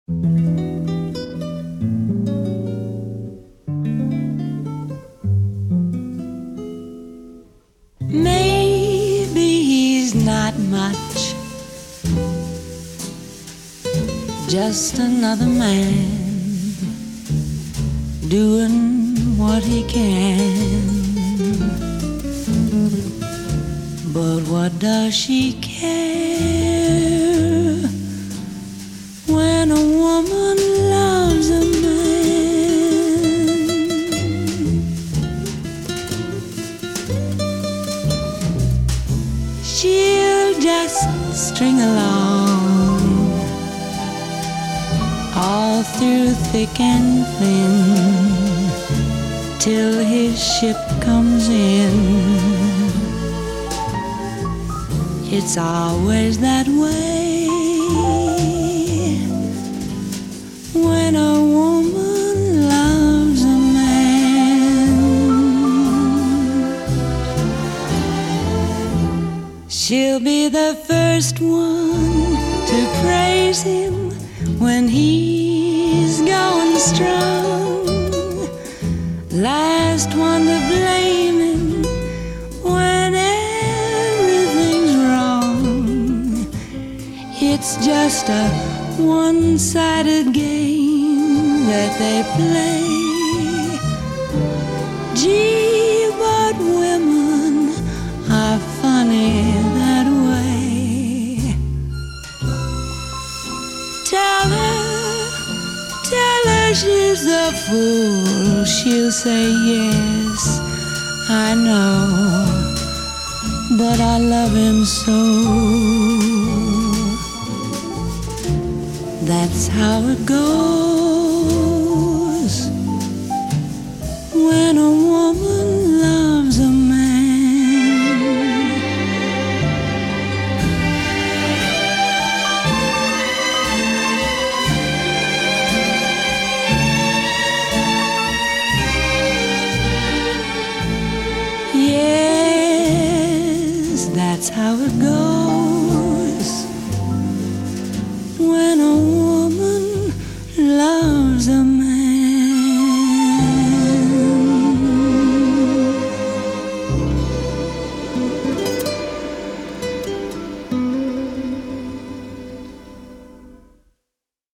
Maybe he's not much, just another man doing what he can. But what does she care when a woman loves a man? She'll just string along all through thick and thin till his ship comes in. It's always that way when a woman loves a man. She'll be the first one to praise him when he's going strong, last one to blame him when everything's wrong. It's just a one-sided game that they play. Gee, but women are funny that way. Tell her she's a fool. She'll say yes, I know, but I love him so. That's how it goes when a woman loves a man. Yes, that's how it goes